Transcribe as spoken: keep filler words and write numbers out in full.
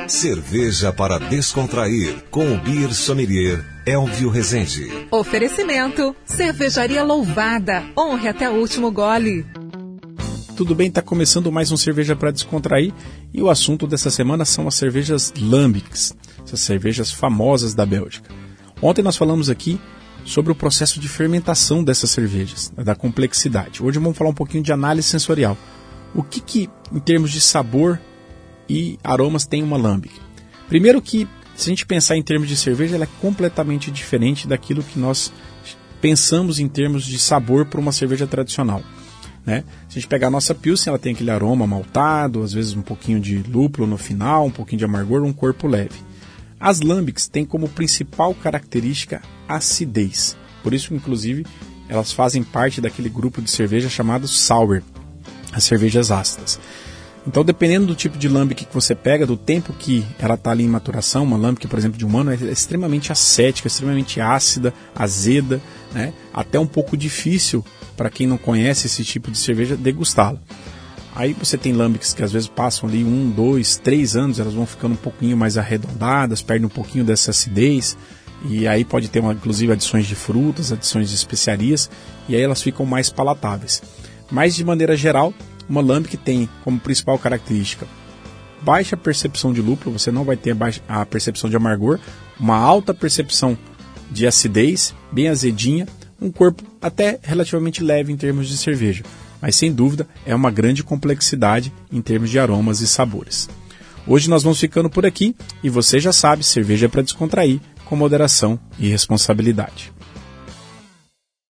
Cerveja para descontrair, com o Beer Sommelier Elvio Rezende. Oferecimento, Cervejaria Louvada, honre até o último gole. Tudo bem, está começando mais um Cerveja para Descontrair e o assunto dessa semana são as cervejas Lambics, essas cervejas famosas da Bélgica. Ontem nós falamos aqui sobre o processo de fermentação dessas cervejas, da complexidade. Hoje vamos falar um pouquinho de análise sensorial. O que, que em termos de sabor e aromas tem uma Lambic? Primeiro que, se a gente pensar em termos de cerveja, ela é completamente diferente daquilo que nós pensamos em termos de sabor para uma cerveja tradicional. Né? Se a gente pegar a nossa Pilsen, ela tem aquele aroma maltado, às vezes um pouquinho de lúpulo no final, um pouquinho de amargor, um corpo leve. As Lambics têm como principal característica acidez. Por isso, inclusive, elas fazem parte daquele grupo de cerveja chamado Sour, as cervejas ácidas. Então, dependendo do tipo de Lambic que você pega, do tempo que ela está ali em maturação, uma Lambic, por exemplo, de um ano, é extremamente acética, extremamente ácida, azeda, né? Até um pouco difícil para quem não conhece esse tipo de cerveja degustá-la. Aí você tem Lambics que às vezes passam ali um, dois, três anos, elas vão ficando um pouquinho mais arredondadas, perdem um pouquinho dessa acidez, e aí pode ter uma, inclusive adições de frutas, adições de especiarias, e aí elas ficam mais palatáveis. Mas de maneira geral, uma Lambic tem como principal característica baixa percepção de lúpulo, você não vai ter a, baixa, a percepção de amargor, uma alta percepção de acidez, bem azedinha, um corpo até relativamente leve em termos de cerveja, mas sem dúvida é uma grande complexidade em termos de aromas e sabores. Hoje nós vamos ficando por aqui e você já sabe, cerveja é para descontrair, com moderação e responsabilidade.